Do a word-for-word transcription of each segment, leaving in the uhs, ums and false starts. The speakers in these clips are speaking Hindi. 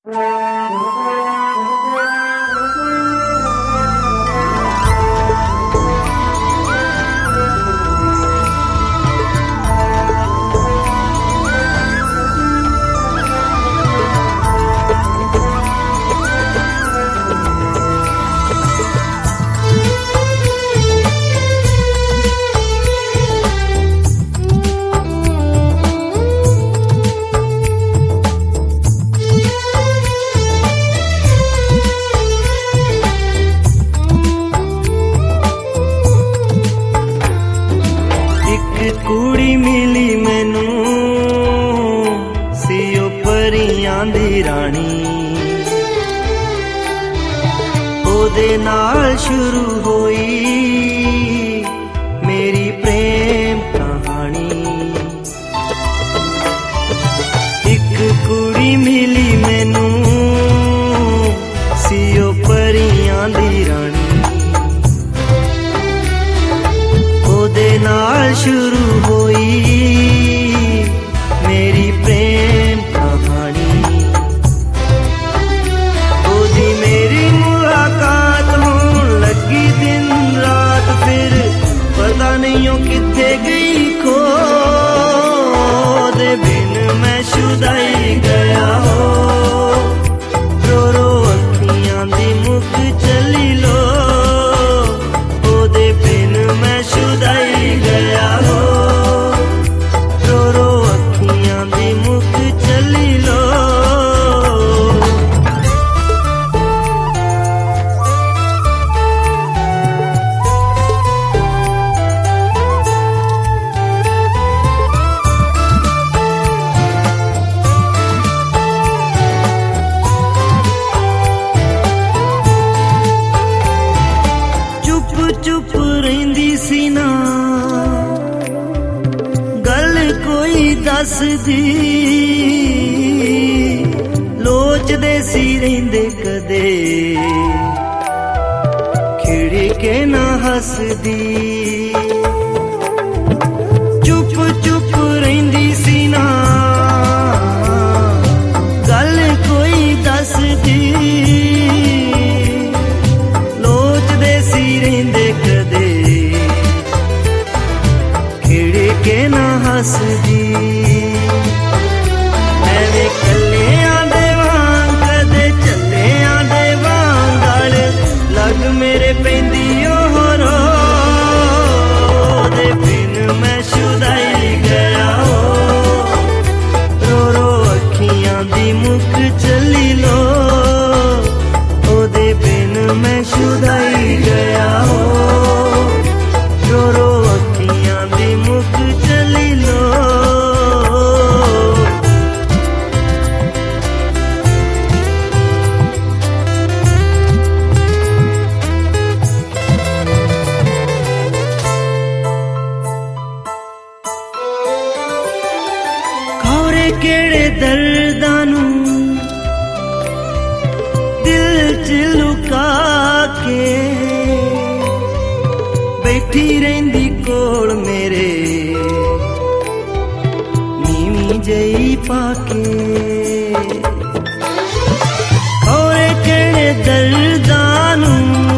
कुड़ी मिली मैनू सीओ परियां दी रानी, ओदे नाल शुरू होई मेरी प्रेम कहानी। एक कुड़ी मिली मैनू सीओ परियां दी रानी, ओदे नाल शुरू होई मेरी प्रेम कहानी। ओदी मेरी मुलाकात होन लगी दिन रात, फिर पता नहीं ओ किथे गई खो, दे बिन मैं शुदाई गया हो। रो रो अखियां दी मुख चली लो, ओदे बिन मैं शुदाई गया हो। रो रो अखियां दी मुख चली लो। चुप चुप रहिंदी सी ना गल कोई दस दी, लोचदे सी रहिंदे कदे खिड़ी के ना हसदी। चुप चुप रहिंदी सी ना गल कोई दस दी, लोचदे सी रहिंदे कदे खिड़ी के ना हसदी। एवें कल्लियां दे वांग कदे चल्लियां दे वांग गल लग मेरे पैंदी ओह रो, दे बिन मैं शुदाई गया हो। रो रो अखियां दी मुख चली लो, ओदे बिन मैं शुदाई गया हो। रो रो अखियां दी मुख चली लो। खौरे केड़े दर्दां नू दिल च लुका के बैठी रहिंदी कोल मेरे नीवी जई पाके। खौरे केड़े दर्दां नू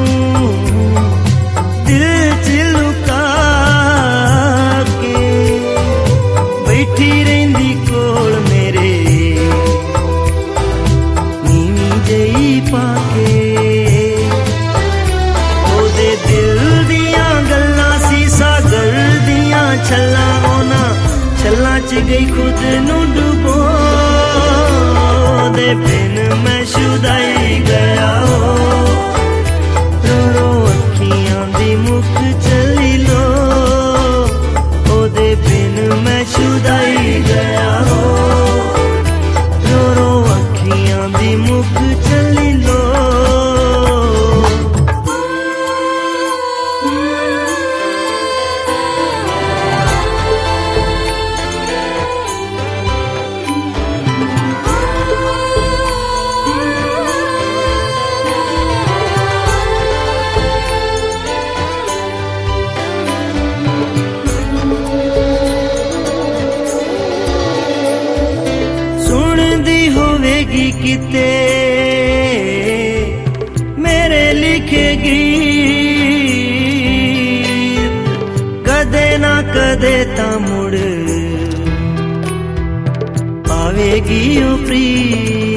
दिल च लुका के बैठी रहिंदी कोल मेरे नीवी जई पाके। ओदे दिल दियां गल्लां सी सागर दियां छल्लां, ओना छल्लां च गई खुद नू डुबो, दे बिन मैं शुदाई गया हो। रो रो अखियां दी मुख चली लो, ओदे बिन मैं शुदाई गया हो। रो रो अखियां दी मुख चली लो। किते मेरे लिखे गीत कदे ना कदे ता मुड़ आवेगी ओ प्रीत।